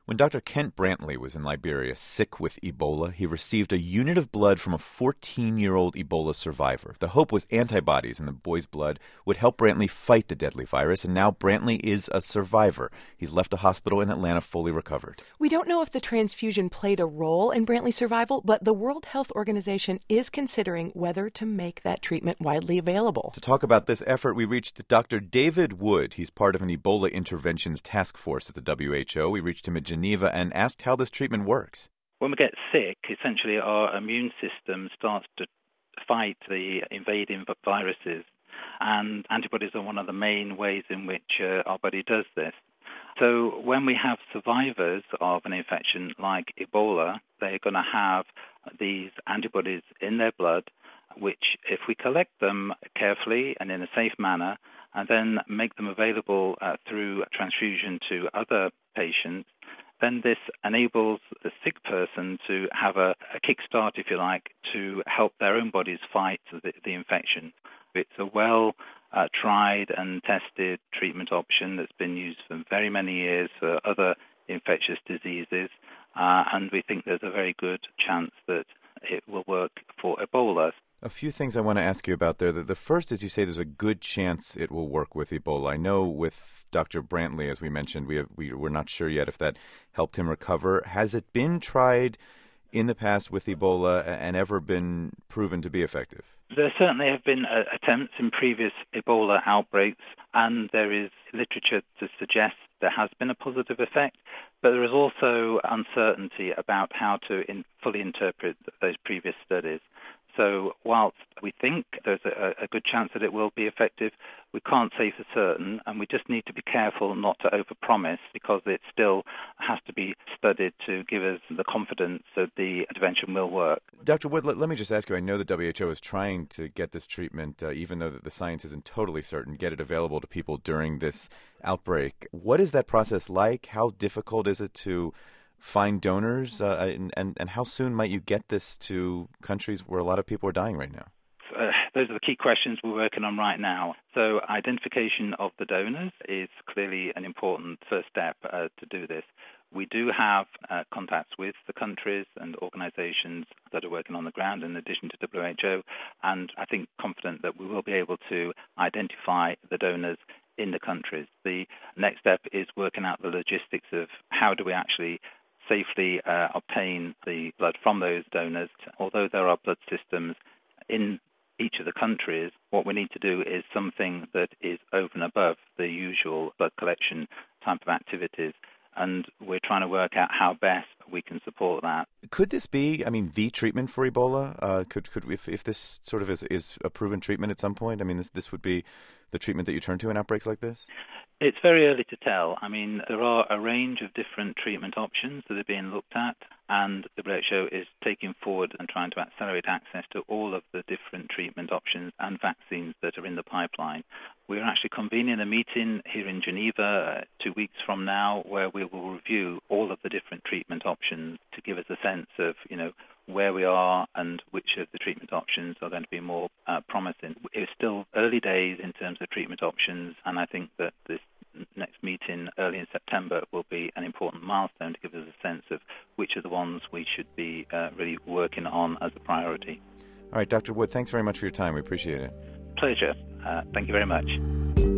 When Dr. Kent Brantley was in Liberia sick with Ebola, he received a unit of blood from a 14-year-old Ebola survivor. The hope was antibodies in the boy's blood would help Brantley fight the deadly virus, and now Brantley is a survivor. He's left a hospital in Atlanta fully recovered. We don't know if the transfusion played a role in Brantley's survival, but the World Health Organization is considering whether to make that treatment widely available. To talk about this effort, we reached Dr. David Wood. He's part of an Ebola interventions task force at the WHO. We reached him in Geneva and asked how this treatment works. When we get sick, essentially our immune system starts to fight the invading viruses, and antibodies are one of the main ways in which our body does this. So when we have survivors of an infection like Ebola, they're going to have these antibodies in their blood, which if we collect them carefully and in a safe manner, and then make them available through transfusion to other patients, then this enables the sick person to have a kickstart, if you like, to help their own bodies fight the infection. It's a well-tried and tested treatment option that's been used for very many years for other infectious diseases, and we think there's a very good chance that it will work for Ebola. A few things I want to ask you about there. The first is you say there's a good chance it will work with Ebola. I know with Dr. Brantley, as we mentioned, we're not sure yet if that helped him recover. Has it been tried in the past with Ebola and ever been proven to be effective? There certainly have been attempts in previous Ebola outbreaks, and there is literature to suggest there has been a positive effect, but there is also uncertainty about how to fully interpret those previous studies. So whilst we think there's a good chance that it will be effective, we can't say for certain, and we just need to be careful not to overpromise because it still has to be studied to give us the confidence that the intervention will work. Dr. Wood, let me just ask you, I know the WHO is trying to get this treatment, even though the science isn't totally certain, get it available to people during this outbreak. What is that process like? How difficult is it to find donors, and how soon might you get this to countries where a lot of people are dying right now? Those are the key questions we're working on right now. So identification of the donors is clearly an important first step to do this. We do have contacts with the countries and organizations that are working on the ground in addition to WHO, and I think confident that we will be able to identify the donors in the countries. The next step is working out the logistics of how do we actually safely obtain the blood from those donors. Although there are blood systems in each of the countries, what we need to do is something that is over and above the usual blood collection type of activities, and we're trying to work out how best we can support that. Could this be, the treatment for Ebola? Could if this sort of is a proven treatment at some point? This would be the treatment that you turn to in outbreaks like this? It's very early to tell. There are a range of different treatment options that are being looked at, and the WHO is taking forward and trying to accelerate access to all of the different treatment options and vaccines that are in the pipeline. We're actually convening a meeting here in Geneva 2 weeks from now where we will review all of the different treatment options to give us a sense of, where we are and which of the treatment options are going to be more promising. It's still early days in terms of treatment options, and I think that this next meeting early in September will be an important milestone to give us a sense of which are the ones we should be really working on as a priority. All right, Dr. Wood, thanks very much for your time. We appreciate it. Pleasure. Thank you very much.